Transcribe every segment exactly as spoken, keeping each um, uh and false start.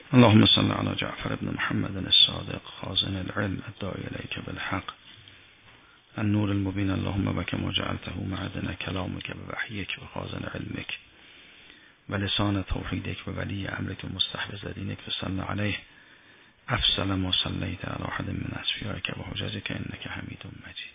اللهم صل على جعفر بن محمد الصادق خازن العلم الداعي إليك بالحق النور المبين. اللهم بك ما جعلته معدن كلامك بوحيك وخازن علمك ولسان توحيدك وولي أمرك ومستحفظ دينك فصل عليه أفصل ما صليت على أحد من أصفيائك وحججك إنك حميد مجيد.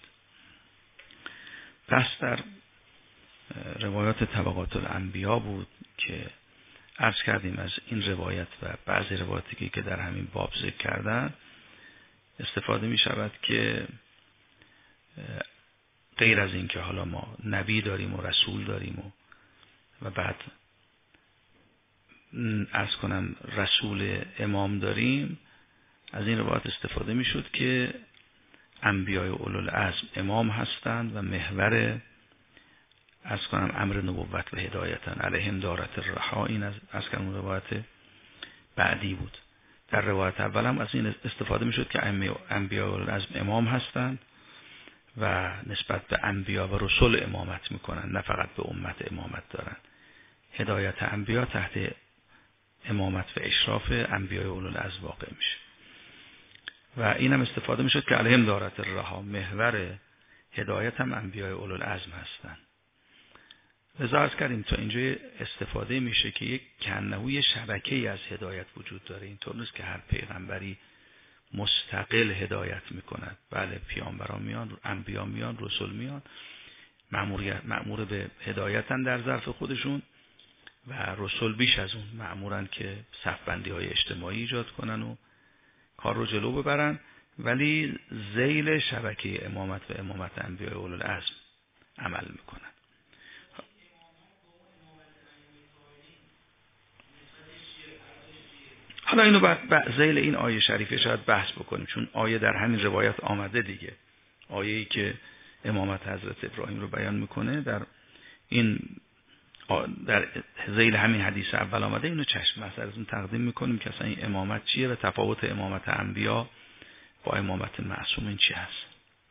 پس در روایات طبقات الانبیا بود که عرض کردیم از این روایت و بعضی روایاتی که در همین باب ذکر کردن استفاده می شود که غیر از این که حالا ما نبی داریم و رسول داریم و, و بعد عرض کنم رسول امام داریم، از این روایت استفاده می شد که انبیای اولوالعزم امام هستند و محور از کنم امر نبوت و هدایتن علیهم دارت الرحا. این از از کنم روایت بعدی بود. در روایت اول هم از این استفاده می شد که انبیای اولوالعزم امام هستند و نسبت به انبیا و رسول امامت می کنند، نه فقط به امت امامت دارند. هدایت انبیا تحت امامت و اشراف انبیای اولوالعزم واقع میشه و این هم استفاده می شد که علیهم دارت الرحا، محور هدایت هم انبیای اولوالعزم هستند. لذا عرض کردیم تا اینجا استفاده میشه که یک کنهوی شبکه‌ای از هدایت وجود داره. اینطور نیست که هر پیغمبری مستقل هدایت میکند. بله، پیامبران میان، انبیا میان، رسول میان، مأمور به هدایتن در ظرف خودشون و رسول بیش از اون مأمورن که صفبندی های اجتماعی ایجاد کنن و کار رو جلو ببرن، ولی ذیل شبکه امامت و امامت انبیای اولوالعزم عمل میکنن. حالا اینو بعد ذیل این آیه شریفه شاید بحث بکنیم، چون آیه در همین روایت آمده دیگه. آیه‌ای که امامت حضرت ابراهیم رو بیان میکنه در این در ذیل همین حدیث اول آمده. اینو چشم مثلا تقدیم میکنیم که اصلا این امامت چیه و تفاوت امامت انبیا با امامت معصومین چی هست.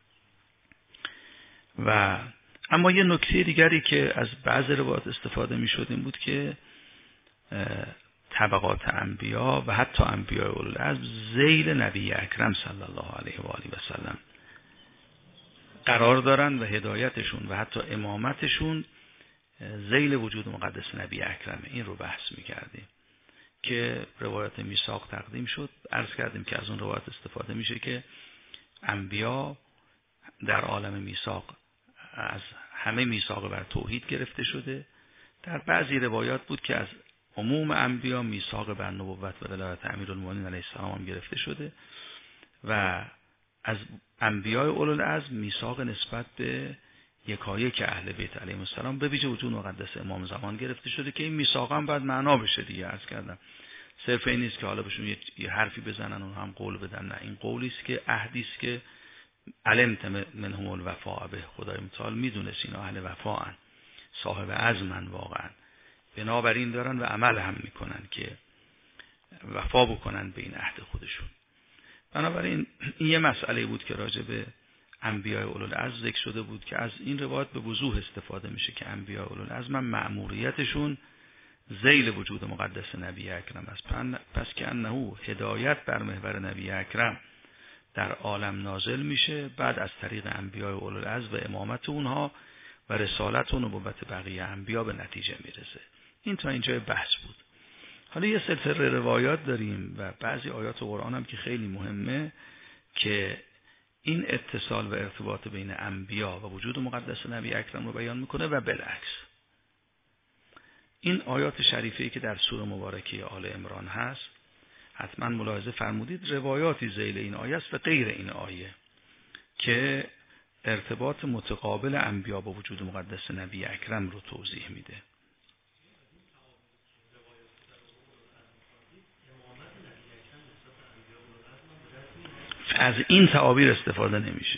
و اما یه نکته دیگری که از بعض روایات استفاده میشد این بود که طبقات انبیا و حتی انبیاء اولوالعزم ذیل نبی اکرم صلی الله علیه و آله و سلم قرار دارن و هدایتشون و حتی امامتشون ذیل وجود مقدس نبی اکرمه. این رو بحث میکردیم که روایت میثاق تقدیم شد. عرض کردیم که از اون روایت استفاده میشه که انبیا در عالم میثاق از همه میثاق بر توحید گرفته شده. در بعضی روایات بود که از عموم انبیا میثاق بر نبوت و ولایت امیرالمومنین علیه السلام هم گرفته شده و از انبیای اولوالعزم میثاق نسبت به یکایک اهل بیت علیهم السلام به ویژه وجود مقدس امام زمان گرفته شده که این میثاق هم باید معنا بشه دیگه. عرض کردم صرف این نیست که حالا بهشون یه حرفی بزنن اون هم قول بدن، نه، این قولی است که عهدی است که علمت منهم الوفاء به، خدای متعال میدونست اینا اهل وفاءن، صاحب عزمن واقعا، بنابراین دارن و عمل هم میکنن که وفا بکنن به این عهد خودشون. بنابراین این یه مسئله بود که راجع به انبیاء اولوالعزم ذکر شده بود که از این روایت به وضوح استفاده میشه که انبیاء اولوالعزم مأموریتشون ذیل وجود مقدس نبی اکرم است. پس که انه هدایت بر محور نبی اکرم در عالم نازل میشه، بعد از طریق انبیاء اولوالعزم و امامت اونها و رسالت و نبوت بقیه انبیا به نتیجه میرسه. این تا اینجای بحث بود. حالا یه سلسله روایات داریم و بعضی آیات قرآن هم که خیلی مهمه که این اتصال و ارتباط بین انبیا و وجود مقدس نبی اکرم رو بیان میکنه و بالعکس. این آیات شریفه‌ای که در سوره مبارکه آل عمران هست حتما ملاحظه فرمودید روایاتی ذیل این آیه است و غیر این آیه که ارتباط متقابل انبیا با وجود مقدس نبی اکرم رو توضیح میده. از این تعابیر استفاده نمیشه.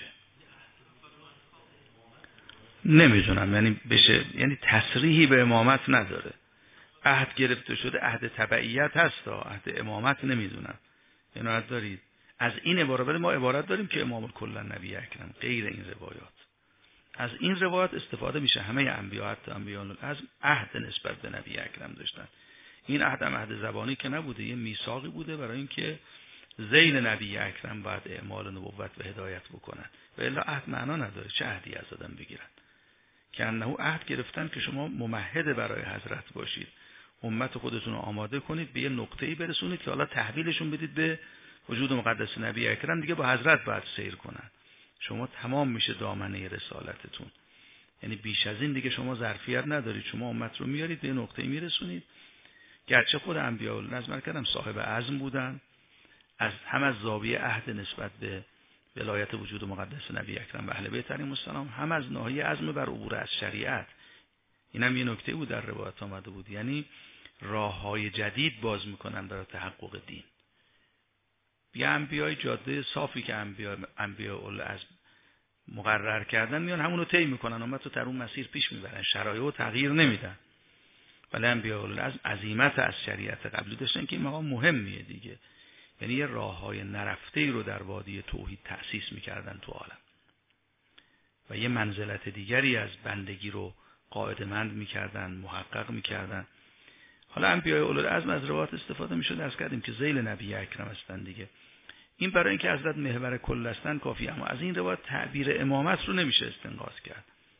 نمیدونم یعنی بشه، یعنی تصریحی به امامت نداره. عهد گرفته شده، عهد تبعیت هست، عهد امامت نمیدونم. عنایت دارید از این عبارت، ولی ما عبارت داریم که امام کلا نبی اکرم، غیر این روایات. از این روایات استفاده میشه همه انبیا حتی انبیاء اولوالعزم عهد نسبت به نبی اکرم داشتن. این عهد عهد زبانی که نبوده، یه میثاقی بوده برای اینکه ذیل نبی اکرم باید اعمال نبوت و هدایت بکنن و الا عهد معنا نداره. چه عهدی از آدم بگیرن که انه عهد گرفتن که شما ممهد برای حضرت باشید، امت خودتون رو آماده کنید، به یه نقطه‌ای برسونید که حالا تحویلشون بدید به وجود مقدس نبی اکرم، دیگه با حضرت باید سیر کنن. شما تمام میشه دامنه رسالتتون، یعنی بیش از این دیگه شما ظرفیت ندارید. شما امت رو میارید به نقطه‌ای میرسونید. گرچه خود انبیاء العزم کردم صاحب عزم بودن، از هم از زاویه عهد نسبت به ولایت وجود مقدس نبی اکرم و اهل بیت علیهم السلام، هم از ناحیه عزم بر عبور از شریعت. اینم یه نکته بود در روایت آمده بود، یعنی راههای جدید باز میکنن برای تحقق دین. یه انبیای جاده صافی که انبیاء انبیاء العزم مقرر کردن میان همون رو طی میکنن، امت رو در اون مسیر پیش میبرن، شرایط رو تغییر نمیدن. ولی انبیاء العزم عزیمت از شریعت قبلی داشتن که این مقام مهمیه دیگه، یعنی یه راههای نرفته‌ای رو در وادی توحید تأسیس میکردن تو عالم و یه منزلت دیگری از بندگی رو قاعده‌مند میکردن، محقق میکردن. حالا انبیاء العزم از روایات استفاده میشد، درس کردیم که ذیل نبی اکرم هستن دیگه. این برای اینکه حضرت محور کل هستن کافی، اما از این روایت تعبیر امامت رو نمیشه استنباط کرد.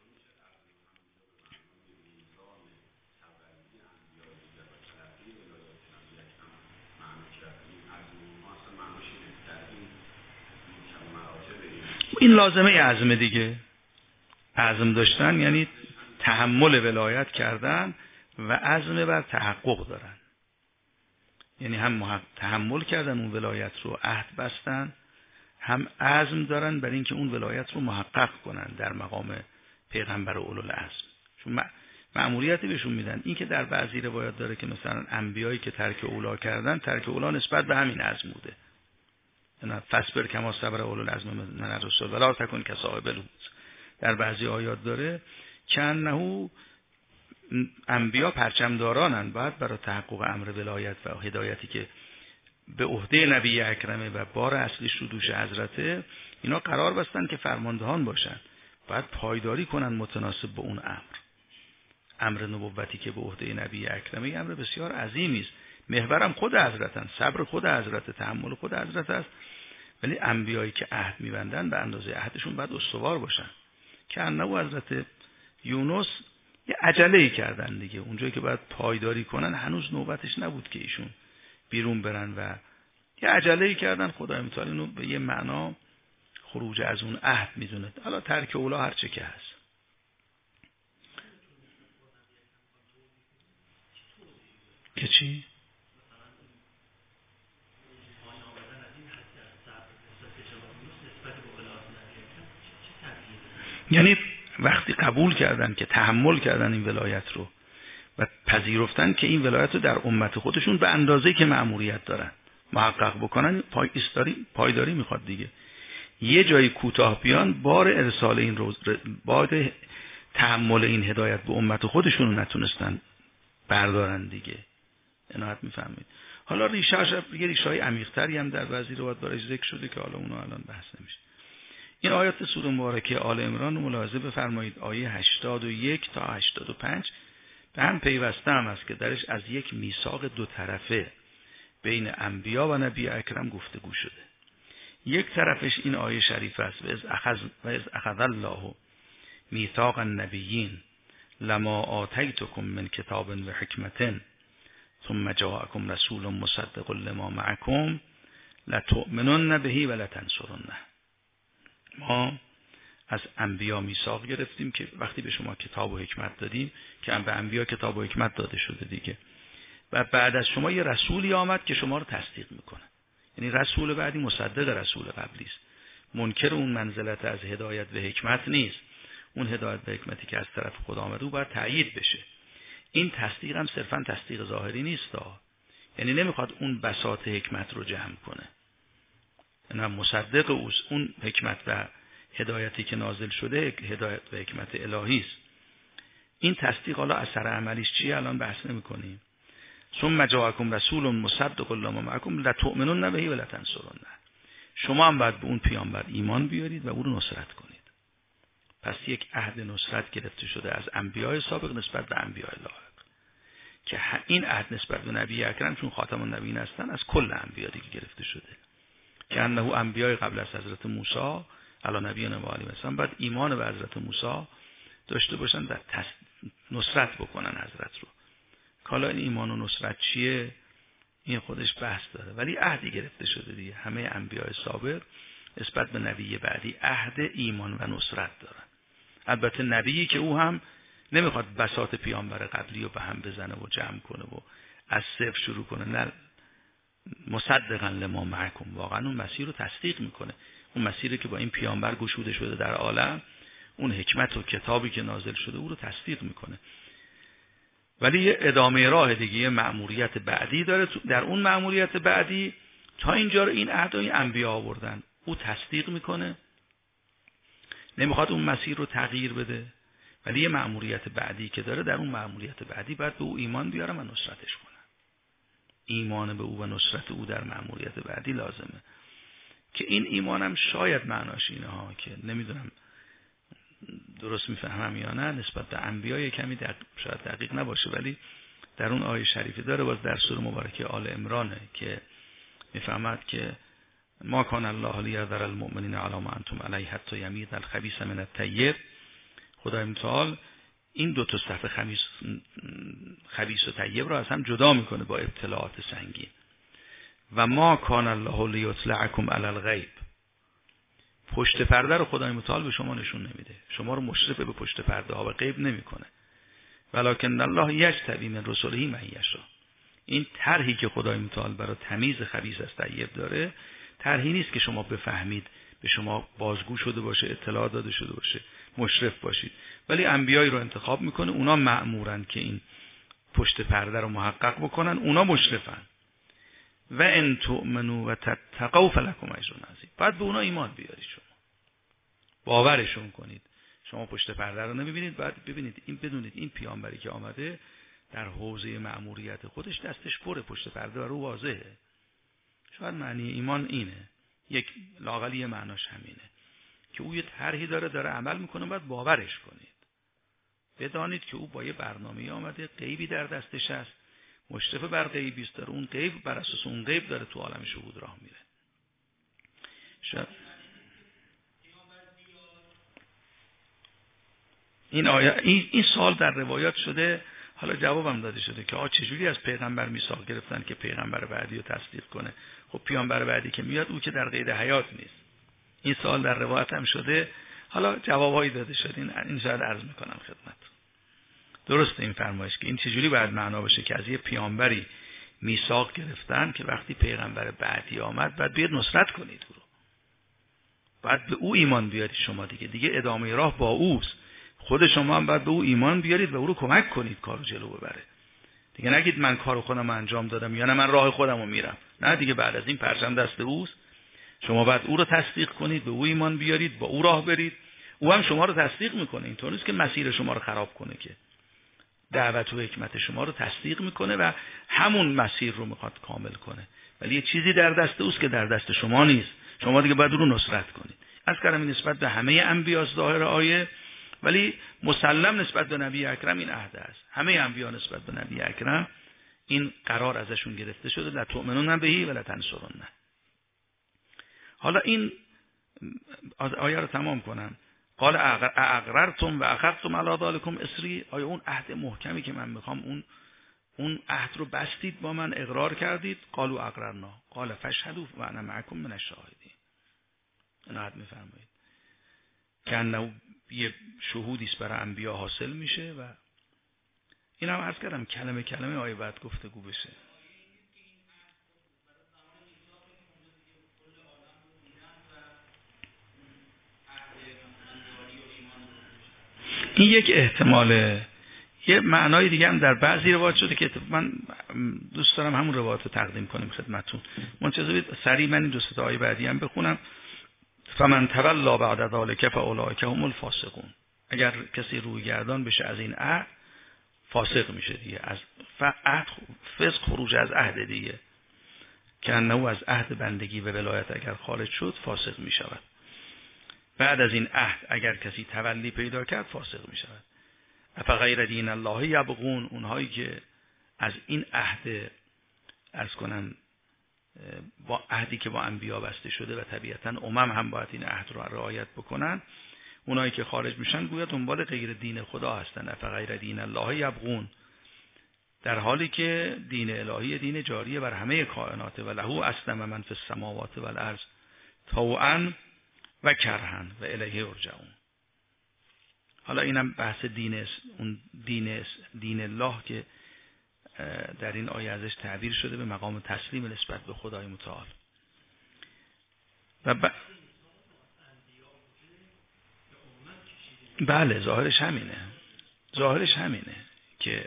این لازمه عزم دیگه، عزم داشتن یعنی تحمل ولایت کردن و عزم بر تحقق دارن، یعنی هم تحمل کردن اون ولایت رو، عهد بستن، هم عزم دارن بر اینکه اون ولایت رو محقق کنن در مقام پیغمبر اولوالعزم، چون مأموریتی بهشون میدن. این که در بعضی روایات داره که مثلا انبیایی که ترک اولا کردن، ترک اولا نسبت به همین عزم بوده، نه فصبر کما صبر اولوالعزم من الرسل ولا تکن کصاحب الحوت. در بعضی آیات داره که انه انبیا پرچمدارانن، باید برای تحقق امر ولایت و هدایتی که به عهده نبی اکرمه و بار اصلیش رو دوش حضرته، اینا قرار بستن که فرماندهان باشن، باید پایداری کنن متناسب به اون امر. امر نبوتی که به عهده نبی اکرمه امر بسیار عظیمی است، محورم خود حضرتن، صبر خود حضرت، تحمل خود حضرت است. ولی انبیایی که عهد می‌بندن به اندازه عهدشون باید استوار باشن. که انه حضرت یونس یه عجله‌ای کردن دیگه، اونجایی که باید پایداری کنن هنوز نوبتش نبود که ایشون بیرون برن و یه عجله‌ای کردن. خدای متعال اینو به یه معنا خروج از اون عهد میدونه. حالا ترک اولا هر چه که هست. که چی؟ یعنی وقتی قبول کردن که تحمل کردن این ولایت رو و پذیرفتن که این ولایت رو در امت خودشون به اندازه‌ای که مأموریت دارن محقق بکنن، پای ایستاری پایداری میخواد دیگه. یه جایی کوتاه بیان، بار ارسال این روز، بار تحمل این هدایت به امت خودشون رو نتونستن بردارن دیگه. عنایت میفهمید. حالا ریشه‌اش یه ریشه‌های عمیق‌تری هم در بعضی روایات برای ذکر شده که حالا اونها الان بحث نمیشه. این آیات سوره مبارکه آل عمران رو ملاحظه بفرمایید، آیه هشتاد و یک تا هشتاد و پنج به هم پیوسته هم است که درش از یک میثاق دو طرفه بین انبیا و نبی اکرم گفتگو شده. یک طرفش این آیه شریف است، و از اخذ و از اخذ الله میثاق النبیین لما آتیتکم من کتاب و حکمت ثم جاءکم رسول مصدق لما معکم لتؤمنن به و لتنصرنه. ما از انبیا میثاق گرفتیم که وقتی به شما کتاب و حکمت دادیم، که هم به انبیا کتاب و حکمت داده شده دیگه، و بعد از شما یه رسولی آمد که شما رو تصدیق میکنه. یعنی رسول بعدی مصدق رسول قبلی است، منکر اون منزلت از هدایت و حکمت نیست. اون هدایت و حکمتی که از طرف خدا آمده او باید تأیید بشه. این تصدیق هم صرفا تصدیق ظاهری نیست، یعنی نمیخواد اون بساط حکمت رو جمع کنه، نه مصدق اوست. اون حکمت و هدایتی که نازل شده هدایت و حکمت الهی است. این تصدیق حالا اثر عملیش چیه الان بحث نمی‌کنیم. ثم جاءکم رسول مصدق لما معکم لتؤمنن به و لتنصرنه. شما هم باید به اون پیامبر ایمان بیارید و او رو نصرت کنید. پس یک عهد نصرت گرفته شده از انبیای سابق نسبت به انبیای لاحق. که این عهد نسبت به نبی اکرم چون خاتم النبیین هستن از کل انبیا دیگه گرفته شده، که انه انبیای قبل از حضرت موسی علی نبینا و علیه السلام باید ایمان به حضرت موسی داشته باشن، در نصرت بکنن حضرت رو. حالا این ایمان و نصرت چیه این خودش بحث داره، ولی عهدی گرفته شده دیگه. همه انبیاء سابق نسبت به نبی بعدی عهد ایمان و نصرت دارن. البته نبیی که او هم نمیخواد بساط پیامبر قبلی رو به هم بزنه و جمع کنه و از صفر شروع کنه، نه، مصدقا لما معکم، واقعا اون مسیر رو تصدیق میکنه، اون مسیری که با این پیامبر گشوده شده در عالم، اون حکمت و کتابی که نازل شده او رو تصدیق میکنه. ولی یه ادامه راه دیگه، یه مأموریت بعدی داره. در اون مأموریت بعدی تا اینجا رو این عهدای انبیا آوردن، او تصدیق میکنه، نمیخواد اون مسیر رو تغییر بده. ولی یه مأموریت بعدی که داره، در اون مأموریت بعدی باید به او ایمان بیارن و نصرتش کنن. ایمان به او و نصرت او در مأموریت بعدی لازمه. که این ایمانم شاید معناش اینه ها، که نمیدونم درست میفهمم یا نه، نسبت به انبیا کمی دق... شاید دقیق نباشه، ولی در اون آیه شریفی داره، باز در سوره مبارکه آل عمرانه که میفهمد که ما کان الله لیذر المؤمنین علی ما انتم علیه حتی یمیز الخبیث من الطیب. خدای متعال این دو تا صف خبیث خبیث و طیب را از هم جدا میکنه با ابتلاعات سنگین. و ما کان الله لیطلعکم علی الغیب، پشت پرده رو خدای متعال به شما نشون نمیده، شما رو مشرف به پشت پرده ها و غیب نمیکنه. ولکن الله یجتبی من رسله من یشاء. این طرحی که خدای متعال برای تمیز خبیث از طیب داره، طرحی نیست که شما بفهمید، به شما بازگو شده باشه، اطلاع داده شده باشه، مشرف باشید. ولی انبیایی رو انتخاب میکنه، اونا مأمورن که این پشت پرده رو محقق بکنن، اونا مشرفن. و ان تؤمنوا و تتقوا فلکم اجر عظیم. بعد به اونا ایمان بیارید، شما باورشون کنید. شما پشت پرده رو نمیبینید، بعد ببینید این، بدونید این پیامبری که آمده در حوزه مأموریت خودش دستش پره، پشت پرده رو واضحه. شاید معنی ایمان اینه، یک لااقل معناش همینه که او یه طرحی داره داره عمل میکنه، باید باورش کنید. بدانید که او با یه برنامه‌ای آمده، غیبی در دستش هست، مشرف بر غیبی است، داره اون غیب، بر اساس اون غیب داره تو عالم شهود راه میره. شاید این آیه این, این سال در روایات شده، حالا جوابم داده شده که آ چجوری از پیغمبر میثاق گرفتن که پیغمبر بعدی رو تصدیق کنه؟ خب پیامبر بعدی که میاد او که در قید حیات نیست. این سال در روایت هم شده، حالا جوابایی داده شده، این این شاید عرض میکنم خدمت. درسته این فرمایش که این چجوری باید معنا باشه که از یه پیامبری میثاق گرفتن که وقتی پیغمبر بعدی آمد بعد بیاد نصرت کنید او رو، بعد به او ایمان بیارید شما دیگه دیگه ادامه راه با اوست. خود شما هم باید به او ایمان بیارید و او رو کمک کنید کارو جلو ببره. دیگه نگید من کارو خودم انجام دادم یا نه من راه خودم رو میرم. نه دیگه، بعد از این پرچم دست اوست. شما باید او رو تصدیق کنید، به او ایمان بیارید، با او راه برید. او هم شما رو تصدیق میکنه. اینطور نیست که مسیر شما رو خراب کنه، که دعوت و حکمت شما رو تصدیق میکنه و همون مسیر رو میخواد کامل کنه. ولی یه چیزی در دست اوست که در دست شما نیست. شما دیگه باید رو نصرت کنید. از کلمه نسبت به همه انبیا ظاهر آیه، ولی مسلم نسبت به نبی اکرم این عهد است. همه انبیا نسبت به نبی اکرم این قرار ازشون گرفته شده، لا تؤمنون بهی ولا تنصرون. حالا این آیه رو تمام کنم. قال اقررتم و اخذتم علی ذلکم اصری. آیا اون عهد محکمی که من میخوام، اون اون عهد رو بستید با من، اقرار کردید؟ قالوا اقررنا قال فاشهدوا و انا معکم من الشاهدین. این عهد میفرمایید که انه یه شهودی است برای انبیا حاصل میشه و این هم عرض کردم کلمه کلمه آیه بعد گفتگو بشه. این یک احتماله. یه معنای دیگه هم در بعضی روایات شده که من دوست دارم همون روایات رو تقدیم کنیم خدمتتون. منتظر بید سریع من این دو تا آیه بعدی هم بخونم. فمن تولا بعد ذلک فاولئک هم الفاسقون. اگر کسی روی گردان بشه از این عهد، فاسق میشه دیگه. از عهد فسق، خروج از عهد دیگه، که انه از عهد بندگی و ولایت اگر خارج شد فاسق میشود. بعد از این عهد اگر کسی تولی پیدا کرد فاسق می شود. افغیر دین الله یبغون. اونهایی که از این عهد عرض کنم با عهدی که با انبیا بسته شده و طبیعتاً امم هم باید این عهد رو رعایت بکنن، اونایی که خارج میشن گویا دنبال غیر دین خدا هستن. افغیر دین الله یبغون، در حالی که دین الهی دین جاریه بر همه کائنات و له اسلم من فی السماوات و الارض طوعا و کرها و الیه یرجعون. حالا اینم بحث دین اون دین دین الله که در این آیه ازش تعبیر شده به مقام تسلیم نسبت به خدای متعال. و ب... بله ظاهرش همینه، ظاهرش همینه که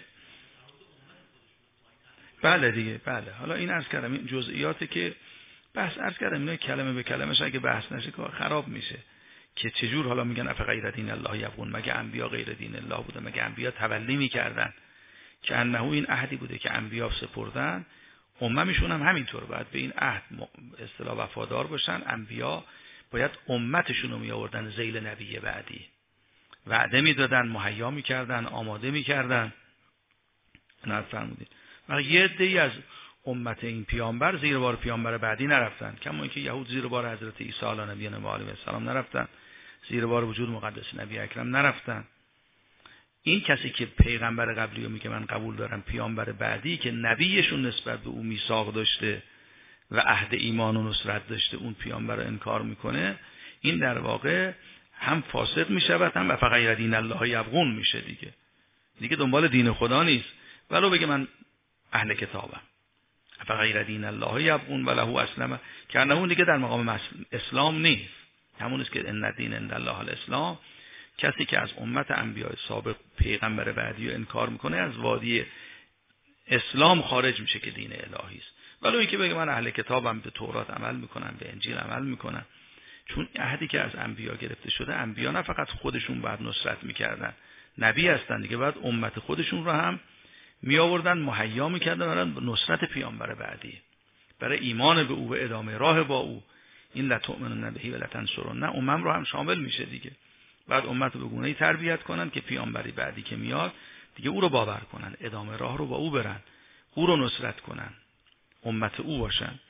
بله دیگه بله. حالا این عرض کردم این جزئیاته که بحث عرض کردم اینا کلمه به کلمه‌ش اگه بحث نشه کار خراب میشه که چجور حالا میگن افغیر دین الله یبغون، مگه انبیا غیر دین الله بوده؟ مگه انبیا تولی میکردن که انه این عهدی بوده که انبیا سپردن، اممشون هم همینطور باید به این عهد اصطلاح وفادار باشن. انبیا باید امتشون رو می آوردن ذیل نبی بعدی، وعده میدادن، مهیا میکردن، آماده میکردن. نه فرمودید و یه عده‌ای از امت این پیامبر زیر بار پیامبر بعدی نرفتن، کما اینکه یهود زیر بار حضرت عیسی علیه نبی و علیه السلام نرفتن، زیر بار وجود مقدس نبی اکرم نرفتن. این کسی که پیغمبر قبلی رو میگه من قبول دارم، پیامبر بعدی که نبیشون نسبت به اون میثاق داشته و عهد ایمان و نصرت داشته، اون پیامبر رو انکار میکنه، این در واقع هم فاسق میشود هم افغیر دین الله یبغون میشه دیگه. دیگه دنبال دین خدا نیست، ولو بگه من اهل کتابم. افغیر دین الله یبغون و له اسلم که انه دیگه در مقام اسلام نیست، همون است که ان دین عند الله الاسلام. کسی که از امت انبیاء سابق پیغمبر بعدی رو انکار میکنه از وادی اسلام خارج میشه که دین الهی است. ولو اینکه بگه من اهل کتابم، به تورات عمل میکنم، به انجیل عمل میکنم، چون عهدی که از انبیا گرفته شده، انبیا نه فقط خودشون باید نصرت میکردن، نبی هستن دیگه، باید امت خودشون رو هم می آوردن، مهیا میکردن برای نصرت پیامبر بعدی، برای ایمان به او و ادامه راه با او. این لتؤمنن به و لتنصرن امم رو هم شامل میشه دیگه. بعد امت رو به گونه‌ای تربیت کنن که پیامبری بعدی که میاد دیگه او رو باور کنن، ادامه راه رو با او برن، او رو نصرت کنن، امت او باشن.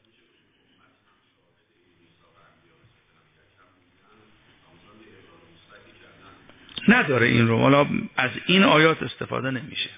نداره این رو، حالا از این آیات استفاده نمیشه.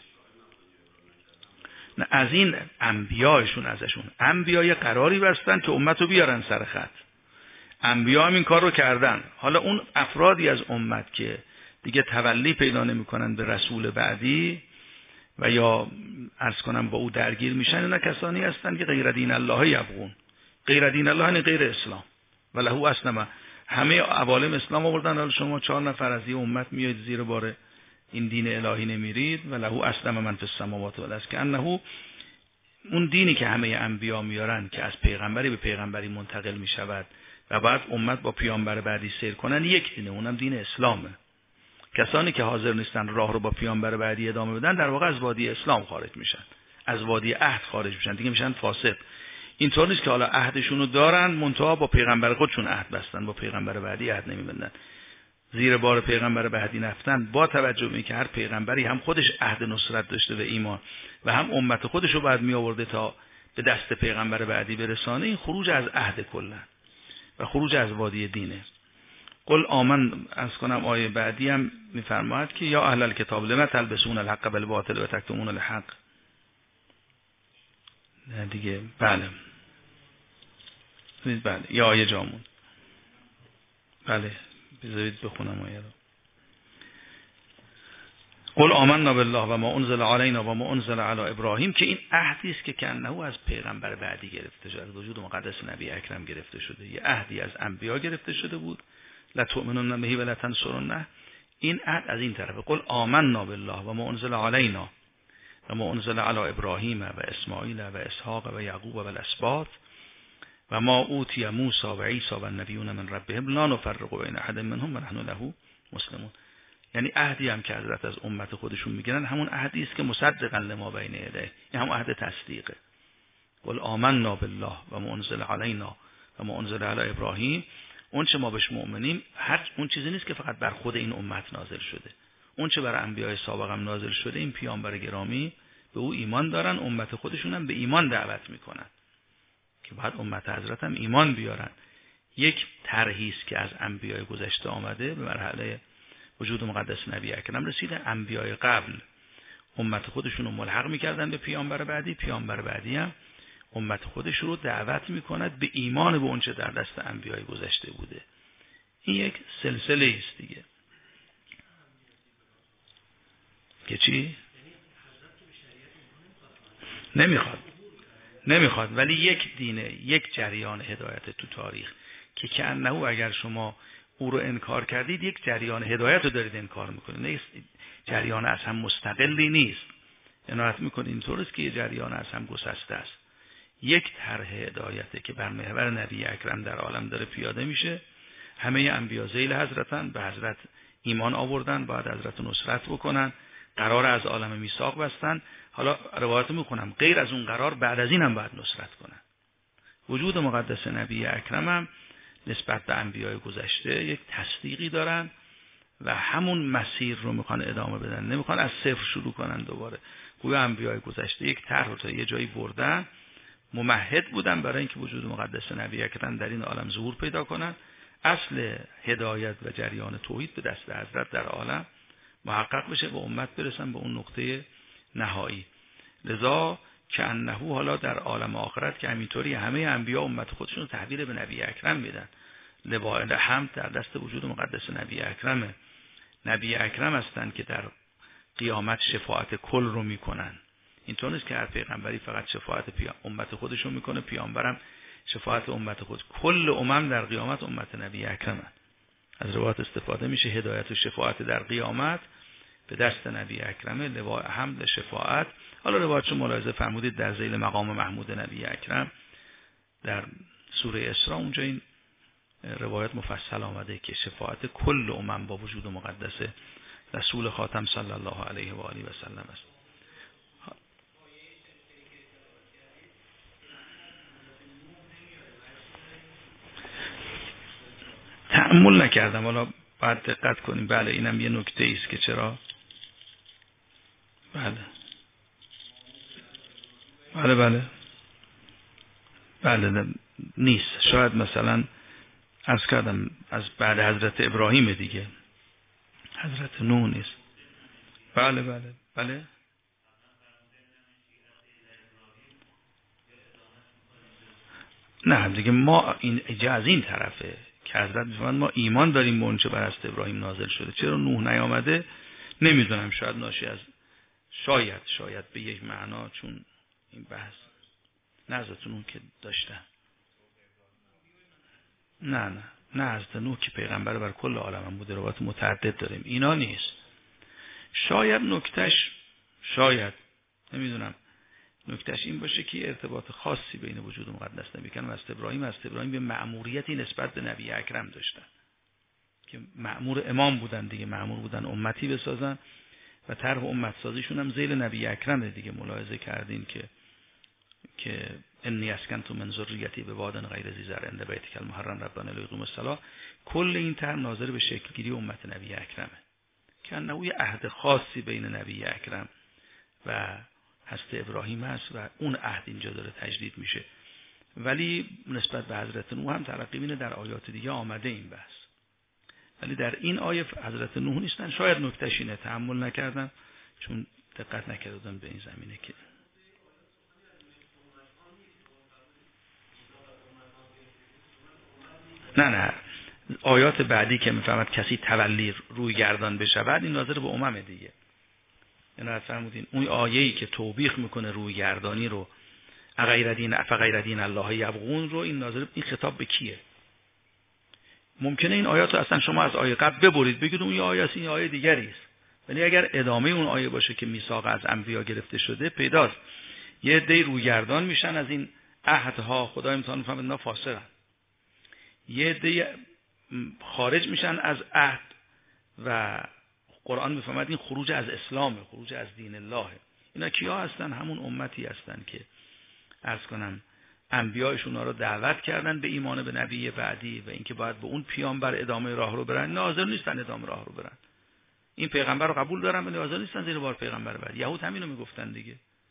نه از این انبیایشون، ازشون انبیای قراری بستن که امت رو بیارن سر خط، انبیا هم این کار رو کردن. حالا اون افرادی از امت که دیگه تولی پیدا نمی‌کنن به رسول بعدی و یا عرض کنم با او درگیر میشن، اینا کسانی هستن که غیر دین الله یبغون. غیر دین الله یعنی غیر اسلام. و له اسلم، همه عوالم اسلام آوردن، حالا شما چهار نفر از این امت میایید زیر بار این دین الهی نمیرید. و له اسلم من فی السماوات و الارض که انه اون دینی که همه انبیا میارن که از پیغمبری به پیغمبری منتقل میشود و بعد امت با پیامبر بعدی سیر کنن، یک دینه، اونم دین اسلامه. کسانی که حاضر نیستن راه رو با پیامبر بعدی ادامه بدن، در واقع از وادی اسلام خارج میشن، از وادی عهد خارج میشن، دیگه میشن فاسق. اینطور نیست که حالا عهدشون رو دارن منتها با پیغمبر خودشون عهد بستن، با پیغمبر بعدی عهد نمیبندن، زیر بار پیغمبر بعدی رفتن، با توجه به اینکه هر پیغمبری هم خودش عهد نصرت داشته و ایمان و هم امت خودش رو بعد می آورده تا به دست پیغمبر بعدی برسانه. این خروج از عهد کلا و خروج از وادی دینه. قل آمن، از کنم آیه بعدی هم میفرماید که یا اهل الکتاب لما تلبسون الحق بالباطل و تکتمون الحق. نه دیگه بله بله یا آیه جامون. بله بذارید بخونم آیه رو. قل آمنا بالله و ما انزل علینا و ما انزل علی ابراهیم، که این عهدی است که کنه از پیغمبر بعدی گرفته شده، از وجود مقدس نبی اکرم گرفته شده، یه عهدی از انبیا گرفته شده بود، لا تؤمنون به و لا تنصرون. این عهد از این طرفه. قل آمنا بالله و ما انزل علینا و ما انزل علی ابراهیم و اسماعیل و اسحاق و یعقوب و الاسباط و ما اوتی موسی و عیسی و النبیون من ربهم لا نفرق بین احد منهم و نحن له مسلمون. یعنی عهدی هم که حضرت از امت خودشون میگیرن همون عهدی است که مصدقا لما بین یدیه، این هم عهد تصدیقه. قل آمنا بالله و ما انزل علینا و ما انزل علی ابراهیم. اون چه ما بهش مؤمنیم هر اون چیزی نیست که فقط بر خود این امت نازل شده، اون چه بر انبیای سابق هم نازل شده، این پیامبر گرامی به او ایمان دارن، امت خودشون هم به ایمان دعوت میکنن که بعد امت حضرت هم ایمان بیارن. یک طرحی است که از انبیای گذشته آمده به مرحله وجود مقدس نبی اکرم رسیده. انبیای قبل امت خودشون رو ملحق میکردن به پیامبر بعدی، پیامبر بعدی هم امت خودش رو دعوت میکند به ایمان به اونچه در دست انبیای گذشته بوده. این یک سلسله است دیگه. که چی؟ نمیخواد نمیخواد ولی یک دینه، یک جریان هدایت تو تاریخ که کأنه اگر شما او رو انکار کردید یک جریان هدایت رو دارید انکار میکنید، نیست جریان از هم مستقلی نیست. عنایت میکنید اینطور است که یه جریان از هم گسسته است. یک طرح هدایته که بر محور نبی اکرم در عالم داره پیاده میشه. همه انبیا ذیل حضرتن، به حضرت ایمان آوردن، باید حضرت نصرت بکنن، قرار از عالم میثاق بستن. حالا روایت میکنم غیر از اون قرار بعد از این هم باید نصرت کنن. وجود مقدس نبی اکرم هم نسبت به انبیای گذشته یک تصدیقی دارن و همون مسیر رو میخوان ادامه بدن، نمیخوان از صفر شروع کنن دوباره. گویا انبیای گذشته یک طرح رو تا یه جایی بردن، ممهد بودن برای اینکه وجود مقدس نبی اکرم در این عالم ظهور پیدا کنن، اصل هدایت و جریان توحید به دست حضرت در عالم محقق بشه و امت برسن به اون نقطه نهایی. لذا که انه حالا در عالم آخرت که همینطوری همه انبیا امت خودشون رو تحویل به نبی اکرم میدن. لواء الحمد در دست وجود مقدس نبی اکرمه. نبی اکرم هستن که در قیامت شفاعت کل رو میکنن. اینطور نیست که هر پیغمبری فقط شفاعت امت خودش رو میکنه، پیامبرم شفاعت امت خود. کل امم در قیامت امت نبی اکرمن. از روایت استفاده میشه هدایت و شفاعت در قیامت به دست نبی اکرمه، لواء حمد شفاعت. حالا روایتشو ملاحظه فرمودید در ذیل مقام محمود نبی اکرم در سوره اسراء، اونجا این روایت مفصل آمده که شفاعت کل امم با وجود مقدس رسول خاتم صلی الله علیه و آله و سلم است. تأمل نکردم، حالا باید دقت کنیم. بله اینم یه نکته است که چرا بله بله بله بله نیست. شاید مثلا عرض کردم از بعد حضرت ابراهیم دیگه، حضرت نوح نیست. بله بله بله نه دیگه ما این از این طرفه که حضرت میفرمایند ما ایمان داریم به اونچه بر حضرت ابراهیم نازل شده. چرا نوح نیامده نمیدونم، شاید ناشی از شاید شاید به یک معنا چون این بحث نظرتون اون که داشتن. نه نه نه حضرت نوح که پیغمبر بر کل عالم هم بوده، روایت متعدد داریم، اینا نیست. شاید نکتهش شاید نمیدونم نکتهش این باشه که ارتباط خاصی بین وجود مقدس نبی اکرم و حضرت ابراهیم حضرت ابراهیم به مأموریتی نسبت به نبی اکرم داشتن که مأمور امام بودن دیگه، مأمور بودن امتی بسازن و طرح امت سازیشون هم ذیل نبی اکرم دیگه. ملاحظه کردین که که انی اسکنت من ذریتی بواد غیر ذی زرع عند بیتک المحرم ربنا لیقیموا الصلاة. کل این طرح ناظر به شکل گیری امت نبی اکرمه که نوعی عهد خاصی بین نبی اکرم و حضرت ابراهیم هست و اون عهد اینجا داره تجدید میشه. ولی نسبت به حضرت نوح هم ترقی بینه در آیات دیگه آمده این بحث، ولی در این آیه حضرت نوح نیستن. شاید نکتهش اینه، تأمل نکردم چون دقت نکردم به این زمینه. که نه نه آیات بعدی که میفهمد کسی تولی روی گردان بشه بعد این ناظر به اممه دیگه. اینا فرمودین اون آیه‌ای که توبیخ میکنه روی گردانی رو غیر دین افغیر دین الله یبغون رو، این ناظر این خطاب به کیه؟ ممکنه این آیات رو اصلا شما از آیه قبل ببرید بگید اون یه آیه است این آیه دیگری است، ولی اگر ادامه اون آیه باشه که میثاق از انبیا گرفته شده پیداست یه عده روی گردان میشن از این عهدها، خدا امتحان میفهمه اینا فاسقن، یه عده خارج میشن از عهد و قرآن میفهمد این خروج از اسلامه، خروج از دین الله. اینا کیا هستن؟ همون امتی هستن که عرض کنم انبیایشون رو دعوت کردن به ایمان به نبی بعدی و اینکه باید به اون پیامبر ادامه راه رو برن. ناظر نیستن ادامه راه رو برن، این پیغمبر رو قبول دارن ولی ناظر نیستن زیر بار پیغمبر بعد. یهود همینو میگفتن دیگه،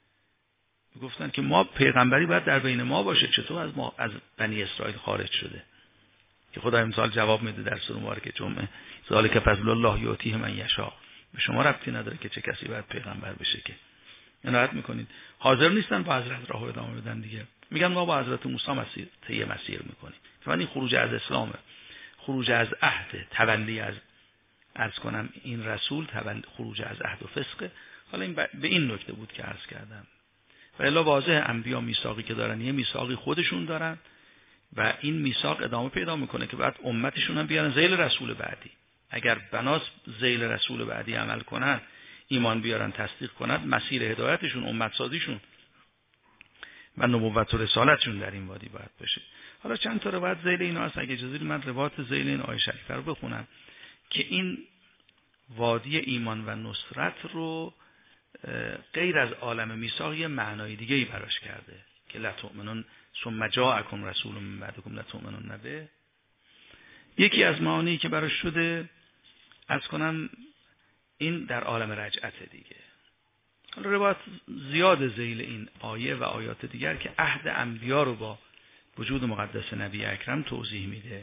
گفتن که ما پیغمبری باید در بین ما باشه، چطور از ما از بنی اسرائیل خارج شده؟ که خدا امثال جواب میده در سوره مبارکه جمعه، ذالک فضل الله یؤتیه من یشاء. به شما ربطی نداره که چه کسی باید پیغمبر بشه. که عنایت میکنید حاضر نیستن با حضرت راه ادامه بدن دیگه، میگن ما با حضرت موسی مسیر طی مسیر میکنیم. این خروج از اسلامه، خروج از عهد، تولی از عرض کنم این رسول، تولی خروج از عهد و فسق. حالا این به این نکته بود که عرض کردم. و الا واضح انبیا میثاقی که دارن یه میثاقی خودشون دارن و این میثاق ادامه پیدا میکنه که بعد امتشون هم بیارن ذیل رسول بعدی. اگر بناس ذیل رسول بعدی عمل کنن، ایمان بیارن، تصدیق کنن، مسیر هدایتشون، امت سازیشون و نبوت و رسالتشون در این وادی باید بشه. حالا چند تا روایت ذیل اینا هست، اگه اجازه بدید من روایت ذیل این آیه شریفه رو بخونم که این وادی ایمان و نصرت رو غیر از عالم میثاق یه معنای دیگه ای براش کرده که لا تؤمنون ثم جاءکم رسول من بعدکم لا تؤمنون به. یکی از معانی که براش شده از کنم این در عالم رجعت دیگه. حالا روایت زیاد ذیل این آیه و آیات دیگر که عهد انبیا رو با وجود مقدس نبی اکرم توضیح میده.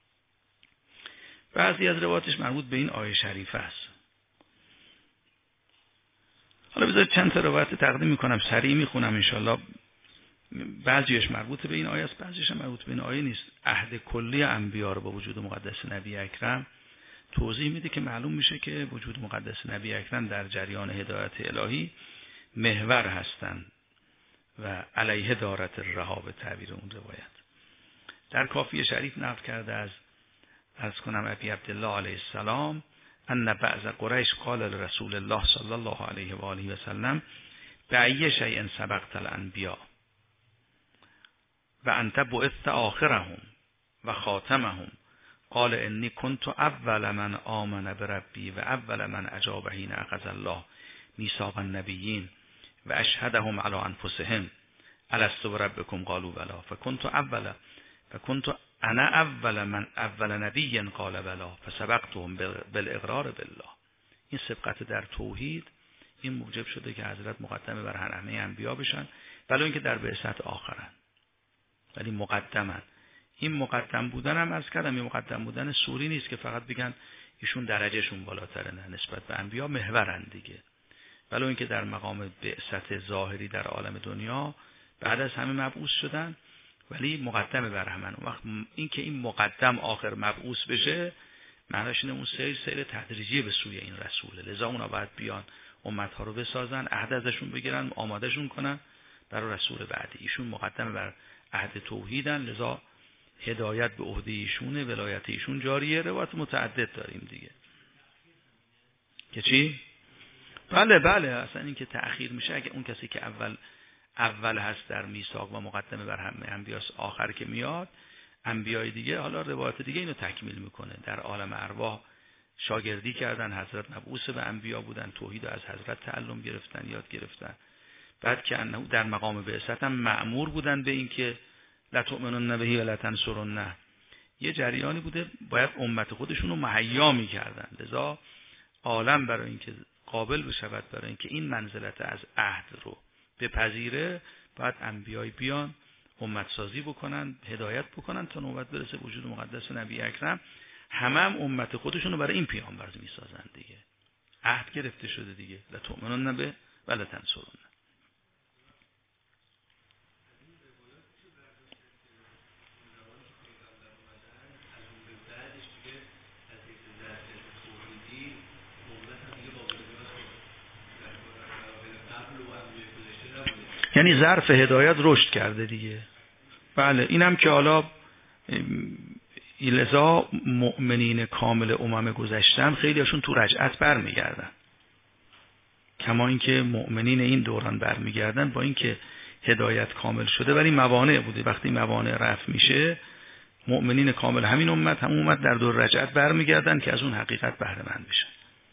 بعضی از روایاتش مربوط به این آیه شریفه است. حالا بذارید چند تا روایت تقدیم میکنم، سریع میخونم انشالله. بعضیش مربوط به این آیه است، بعضیش مربوط به این آیه نیست. عهد کلی انبیا رو با وجود مقدس نبی اکرم توضیح میده که معلوم میشه که وجود مقدس نبی اکرم در جریان هدایت الهی محور هستند و علیه دارت الرها به تعبیر اون روایت. در کافیه شریف نقل کرده از عرض کنم ابی عبدالله علیه السلام ان بعض قریش قال لرسول الله صلی الله علیه و آله و سلم بأی شیء سبقت الانبیاء و انت بعثت آخرهم و خاتمهم قال انی کنت اول من آمن بربی و اول من اجاب حین اخذ الله میثاق النبیین و اشهدهم علی انفسهم الست بربکم قالوا بلی فکنت اول فکنت انا اول من اول نبی قال بلی فسبقتهم بالاقرار بالله. این سبقت در توحید این موجب شده که حضرت مقدمه بر همه انبیا بشن، ولو اینکه در بعثت آخرن ولی مقدمن. این مقدم بودن هم از کردم این مقدم بودن سوری نیست که فقط بگن ایشون درجهشون بالاتره، نه، نسبت به انبیا محورن دیگه. ولو اینکه در مقام بعثت ظاهری در عالم دنیا بعد از همه مبعوث شدن ولی مقدمه بر همن. اون وقت این که این مقدم آخر مبعوث بشه معناش اینه اون سیر سیر تدریجی به سوی این رسوله، لذا اونا باید بیان امتها رو بسازن، عهد ازشون بگیرن، آمادهشون کنن برای رسول بعدی. ایشون مقدمه بر عهد توحیدن، لذا هدایت به عهده ایشونه، ولایت ایشون جاریه. روایت متعدد داریم دیگه که چی؟ بله بله اصلا این که تأخیر میشه اگه اون کسی که اول اول هست در میثاق و مقدمه بر همه انبیاس آخر که میاد انبیای دیگه، حالا روایت دیگه اینو تکمیل میکنه. در عالم ارواح شاگردی کردن، حضرت مبعوث به انبیا بودن، توحید از حضرت تعلم گرفتن، یاد گرفتن. بعد که انه در مقام بعثت هم مأمور بودن به این که لا تؤمنون به و لا تنصرون. یه جریانی بوده باید امت خودشون رو مهیا می‌کردن، لذا عالم برای اینکه قابل بشود برای اینکه این منزلت از عهد رو بپذیره باید انبیای بیان امت سازی بکنن، هدایت بکنن تا نوبت برسه وجود مقدس نبی اکرم. همه هم امت خودشون رو برای این پیامبر میسازن دیگه. عهد گرفته شده دیگه، لا تؤمنون به و لا تنصرون. یعنی ظرف هدایت رشد کرده دیگه. بله اینم که حالا لذا مؤمنین کامل امم گذشتن خیلی هاشون تو رجعت برمیگردن، کما اینکه مؤمنین این دوران برمیگردن با اینکه هدایت کامل شده ولی موانع بوده. وقتی موانع رفع میشه مؤمنین کامل همین امت هم امت در دور رجعت برمیگردن که از اون حقیقت بهره مند بشن.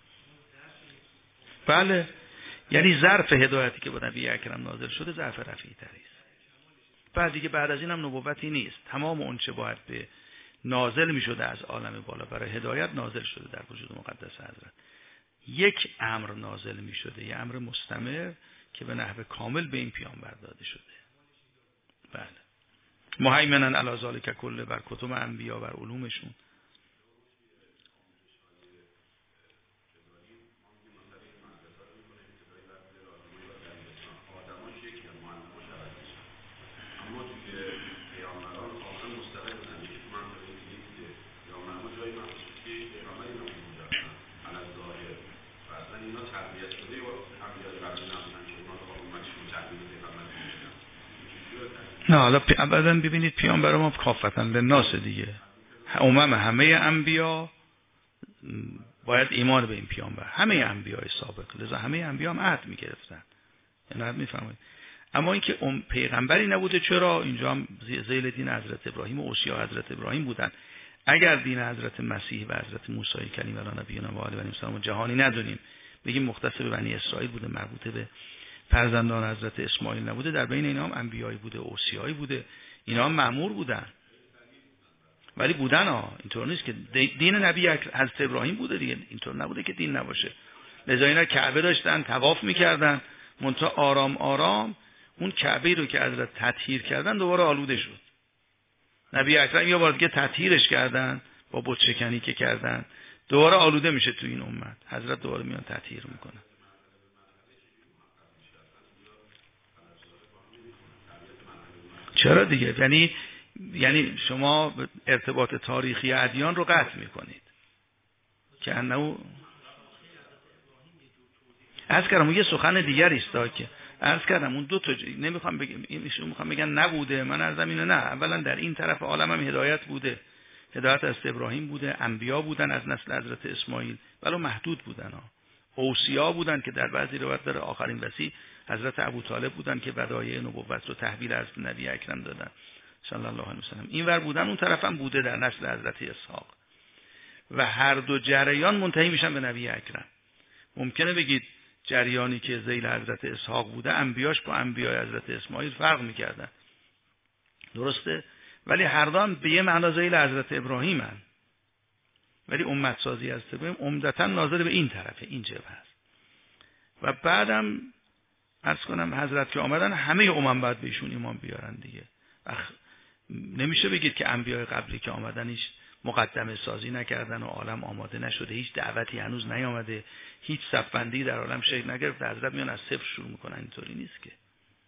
بله یعنی ظرف هدایتی که با نبی اکرم نازل شده ظرف رفیعی تری است. بعد دیگه بعد از این هم نبوتی نیست، تمام اون چه باید به نازل می شده از عالم بالا برای هدایت نازل شده در وجود مقدس حضرت. یک امر نازل می شده، یه امر مستمر که به نحو کامل به این پیامبر داده شده. بله. مهیمنا علی ذالک کله، بر کتب انبیا، بر علومشون. نه حالا ابدا ببینید پیامبر ما کافتا للناس دیگه، عموم همه انبیا باید ایمان به این پیامبر، همه انبیای سابق، لذا همه انبیا هم عهد میگرفتن، یعنی عهد میفهمید. اما اینکه اون پیغمبری نبوده، چرا اینجا هم ذیل دین حضرت ابراهیم و اوصیا حضرت ابراهیم بودن. اگر دین حضرت مسیح و حضرت موسی کلیم الله نبینا و علیه و سلام جهانی ندونیم، بگیم مختص به بنی اسرائیل بوده، مربوط به فرزندان حضرت اسماعیل نبوده، در بین اینا هم انبیایی بوده، اوصیایی بوده، اینا هم مأمور بودن، ولی بودن ها، اینطور نیست که دین نبی حضرت ابراهیم بوده دیگه، اینطور نبوده که دین نباشه. لذا اینا کعبه داشتن، طواف میکردن، منتها آرام آرام اون کعبه رو که حضرت تطهیر کردن دوباره آلوده شد. نبی اکرم یه بار دیگه تطهیرش کردن با بت شکنی که کردن، دوباره آلوده میشه تو این امت، حضرت دوباره میان تطهیر میکنن. چرا دیگه؟ یعنی یعنی شما ارتباط تاریخی ادیان رو قطع میکنید که انه عرض کردم یه سخن دیگری است که عرض کردم اون دو تا نمیخوام بگم، ایشون میخوام بگن نبوده، من عرضم اینه نه، اولا در این طرف عالم هم هدایت بوده، هدایت از ابراهیم بوده، انبیا بودن از نسل حضرت اسماعیل، ولی محدود بودن ها. اوصیا بودن که در بعضی روایت داره آخرین وصی حضرت ابوطالب بودن که ودایع نبوت رو تحویل از نبی اکرم دادن صلی الله علیه و سلم. این ور بودن، اون طرف هم بوده در نسل حضرت اسحاق، و هر دو جریان منتهی میشن به نبی اکرم. ممکنه بگید جریانی که ذیل حضرت اسحاق بوده انبیاش با انبیای حضرت اسماعیل فرق میکردن، درسته، ولی هر دو هم به یه معنا ذیل حضرت ابراهیم هن. ولی امت سازی از ابراهیم عمدتاً ناظر به این طرفه، این جبهه است. و بعدم عرض کنم حضرت که آمدن همه امم باید بهشون ایمان بیارن دیگه. اخ... نمیشه بگید که انبیای قبلی که آمدن هیچ مقدمه سازی نکردن و عالم آماده نشده، هیچ دعوتی هنوز نیامده، هیچ صفبندی در عالم شکل نگرفته، حضرت میان از صفر شروع میکنن. اینطوری نیست که.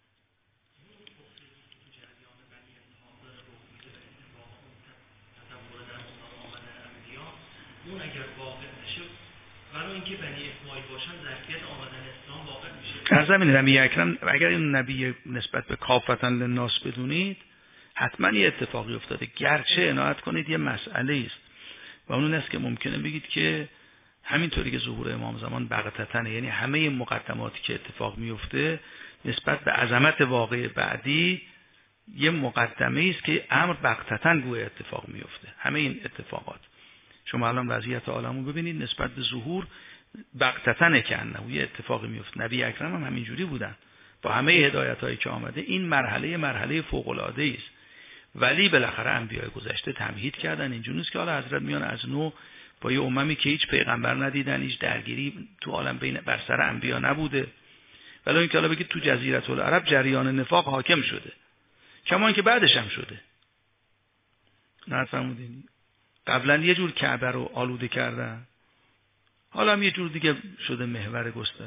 اون اگر واقع نشه، برای اینکه بنی اسماعیل باشن ظرفیت آمدن اسلام واقع میشه. از همین نبی اکرم اگر این نبی نسبت به کافتا للناس بدونید، حتما یه اتفاقی افتاده، گرچه عنایت کنید یه مسئله است و اون است که ممکنه بگید که همینطوری که ظهور امام زمان بغتتنه، یعنی همه مقدماتی که اتفاق میفته نسبت به عظمت واقع بعدی یه مقدمه است که امر بغتتن گویا اتفاق میفته. همه این اتفاقات شما الان وضعیت عالمو ببینید نسبت به ظهور بغتتنه که انه یه اتفاقی میفته. نبی اکرم هم همینجوری بودن با همه هدایتایی که آمده. این مرحله مرحله فوق العاده است، ولی بالاخره انبیای گذشته تمهید کردن. اینجوری نیست که حالا حضرت میان از نو با یه اممی که هیچ پیغمبر ندیدن، هیچ درگیری تو عالم بین بر سر انبیا نبوده، ولی اینکه حالا بگید تو جزیره العرب جریان نفاق حاکم شده، کما اینکه بعدش هم شده. نه فرمودین قبلا یه جور کعبه رو آلوده کردن، حالا هم یه جور دیگه شده محور گستره.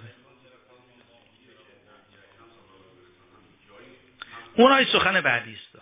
اونای سخن بعدی است.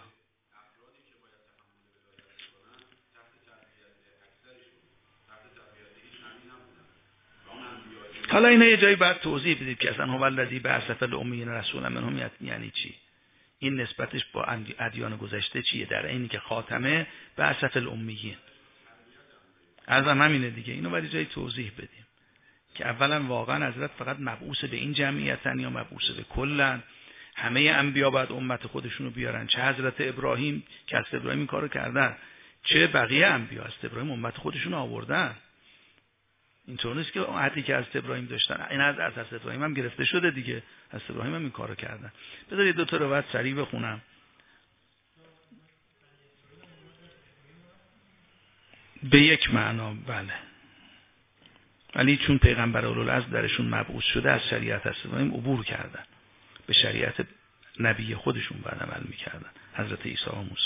حالا اینا یه جایی بعد توضیح بدید که اصلا هو الذی بعث فی الامیین رسولا منهم یعنی چی، این نسبتش با ادیان گذشته چیه، در اینی که خاتمه بعث فی الامیین ازم همینه دیگه. اینو باید جایی توضیح بدیم که اولا واقعا حضرت فقط مبعوث به این جمعیتن یا مبعوث به کلن، همه انبیا باید امت خودشونو بیارن، چه حضرت ابراهیم که از ابراهیم این کارو کردن، چه بقیه انبیا از ابراهیم امت خودشونو آوردن. اینطور نیست که عهدی که از ابراهیم داشتن این از از ابراهیم هم گرفته شده دیگه، از ابراهیم هم این کارو کردن. بذارید دو تا روایت سریع بخونم. به یک معنا بله، ولی چون پیغمبر اولوالعزم درشون مبعوث شده از شریعت از ابراهیم عبور کردن. به شریعت نبی خودشون بعد عمل میکردن، حضرت عیسی و موسی.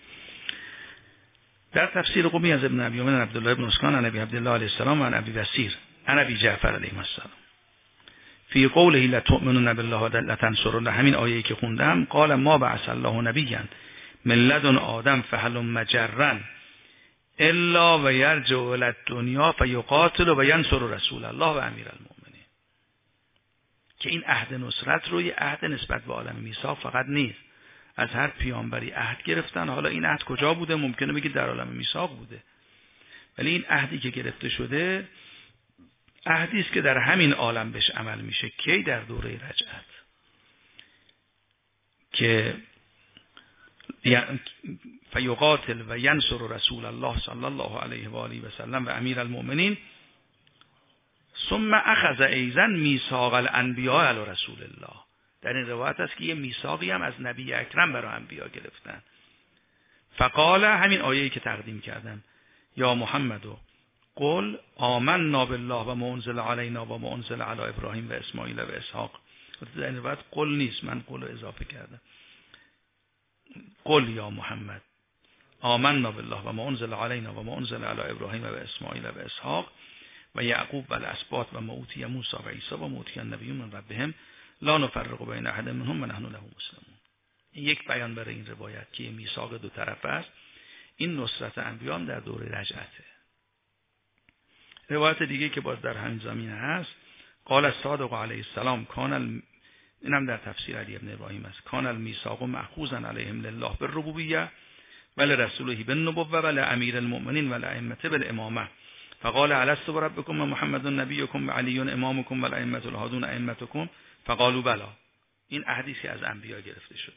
در تفسیر قمی از ابن ابی عمر عبدالله بن مسکان عن ابی عبدالله علیه السلام و عن ابی بصیر عن ابی جعفر علیه السلام فی قوله لتؤمنون بالله و لتنصرون، همین آیه‌ای که خوندم، قال ما بعث الله نبیا من لدن آدم فهلم مجرا الا و یرجع الی الدنیا فیقاتل و ینصر رسول الله و امیر المؤمنین. که این عهد نصرت رو یه عهد نسبت به عالم میثاق فقط نیست، از هر پیامبری عهد گرفتن. حالا این عهد کجا بوده؟ ممکنه بگید در عالم میثاق بوده، ولی این عهدی که گرفته شده عهدی است که در همین عالم بهش عمل میشه. کی؟ در دوره رجعت، که فیقاتل و ینصر رسول الله صلی الله علیه و آله و سلم و امیر المؤمنین ثم اخذ ایضا میثاق الانبیاء علی رسول الله. در این روایت است که یه میثاقی هم از نبی اکرم برای انبیا گرفتن. فقال، همین آیه‌ای که تقدیم کردم، یا محمدو قل آمنا بالله و ما انزل علینا و ما انزل علی ابراهیم و اسماعیل و اسحاق. در این روایت قل نیست، من قل رو اضافه کردم. قل یا محمد آمنا بالله و ما انزل علینا و ما انزل علی ابراهیم و اسماعیل و اسحاق و یعقوب و الاسباط و ما اوتی موسی و عیسی و ما اوتی النبیون من ربهم لا نفرق بین احد منهم و نحن له مسلمون. این یک بیان برای این روایت که میثاق دو طرفه است. این نصرت انبیا در دوره رجعته. روایت دیگه که باز در همین زمینه هست، قال الصادق علیه السلام کان ال... اینم در تفسیر علی ابن ابراهیم است، کان المیثاق مأخوذا علیهم لله بالربوبیه ولرسوله بالنبوه ولامیر المؤمنین ولائمه بالامامه فقال الست بربکم و محمد نبیکم و علی امامکم والائمه الهادون ائمتکم فقالوا بلا. این احادیثی از انبیا گرفته شده.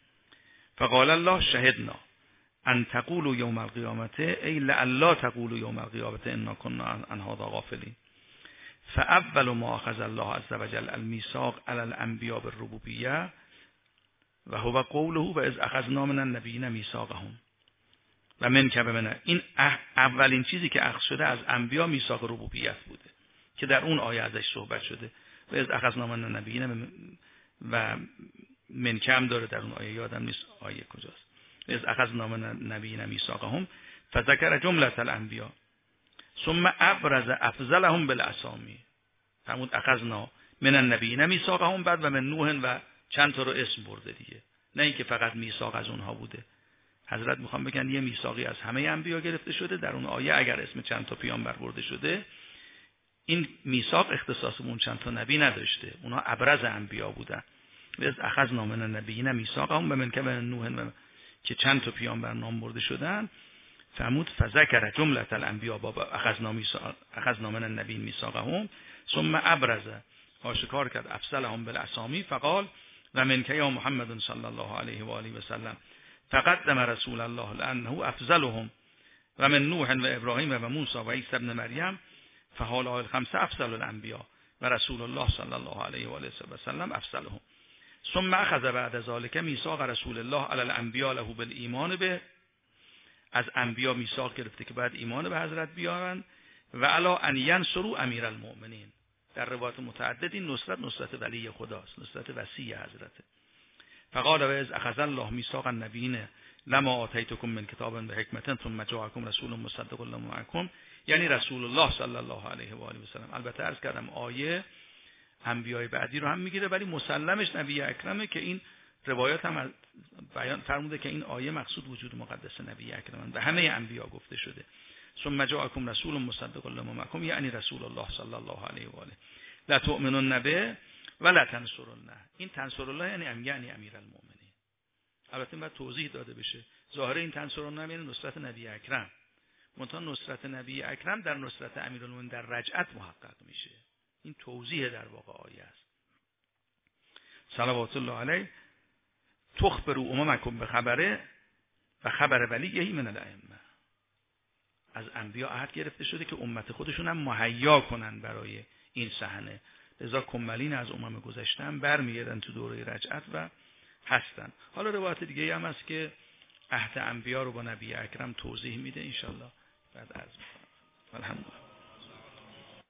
فقال الله شهدنا ان تقولوا یوم القیامت ای لعلا تقولوا یوم القیامت انا كنا عن هذا غافلین. فاول ما اخذ الله عز وجل الميثاق على الانبیاء بالربوبیه و هو قوله و اذ اخذنا من النبیین میثاقهم و من که من. این اولین چیزی که اخذ شده از انبیا میثاق ربوبیت بوده که در اون آیه ازش صحبت شده. و از اخذنا من النبیین و من کم داره در اون آیه، یادم نیست آیه کجاست. از اخذنا من النبیین میثاقهم فذكر جمله الانبیاء ثم ابرز افضلهم بالاسامی. فرمود اخذنا من النبیین میثاقهم، بعد و من نوح و چند تا رو اسم برده دیگه، نه اینکه فقط میثاق از اونها بوده. حضرت میخوام بگن یه میثاقی از همه انبیا گرفته شده. در اون آیه اگر اسم چند تا پیامبر برده شده، این میثاق اختصاص اون چند تا نبی نداشته، اونها ابرز انبیا بودن. از اخذنا من النبیین میثاقهم و من که من نوح که چند تا پیامبر نام برده شدن. فرمود فذكر جمله الانبیاء باب اخذنا میثاق اخذنا من النبیین میثاقهم ثم ابرز، آشکار کرد، افضلهم بالاسامی فقال و من که یا محمد صلی الله علیه و آله و سلم فقدم رسول الله لانه افضلهم و من نوح و ابراهیم و موسی و عیسی ابن مریم فهؤلاء الخمسه افضل الانبیاء و رسول الله صلی الله علیه و آله و سلم افضلهم. ثم اخذ بعد ذلك میثاق رسول الله علی الانبیاء له بالایمان به، از انبیا میثاق گرفته که بعد ایمان به حضرت بیارن و علی ان ینصروا امیر المؤمنین. در روایات متعدد این نصرت نصرت ولی خداست، نصرت وصی حضرته. فقال و از اخذ الله میثاق النبیین لما آتیتکم من کتاب و حکمت ثم جاءکم رسول مصدق لما معکم، یعنی رسول الله صلی الله علیه و آله و سلم. البته عرض کردم آیه انبیای بعدی رو هم میگیره، ولی مسلمش نبی اکرمه که این روایات هم بیان فرموده که این آیه مقصود وجود مقدس نبی اکرم به همه انبیا گفته شده. ثم جاءکم رسول مصدق لما معکم، یعنی رسول الله صلی الله علیه و آله. لا تؤمنون به ولا تنصرون. این تنصر الله یعنی ام یعنی امیر المؤمنین. البته باید توضیح داده بشه. ظاهر این تنصرون یعنی نصرت نبی اکرم، منتها نصرت نبی اکرم در نصرت امیر المؤمنین در رجعت محقق میشه. این توضیح در واقع آیه است. صلوات الله علیه تخبروا اممکم به خبره و خبر ولیه من الائمه. از انبیا عهد گرفته شده که امت خودشون هم مهیا کنن برای این صحنه. لذا کمالین از امم گذشته هم برمیگردن تو دوره رجعت و هستن. حالا روایت دیگه هم هست که عهد انبیا رو با نبی اکرم توضیح میده، انشالله بعد عرض میکنم. الحمدلله.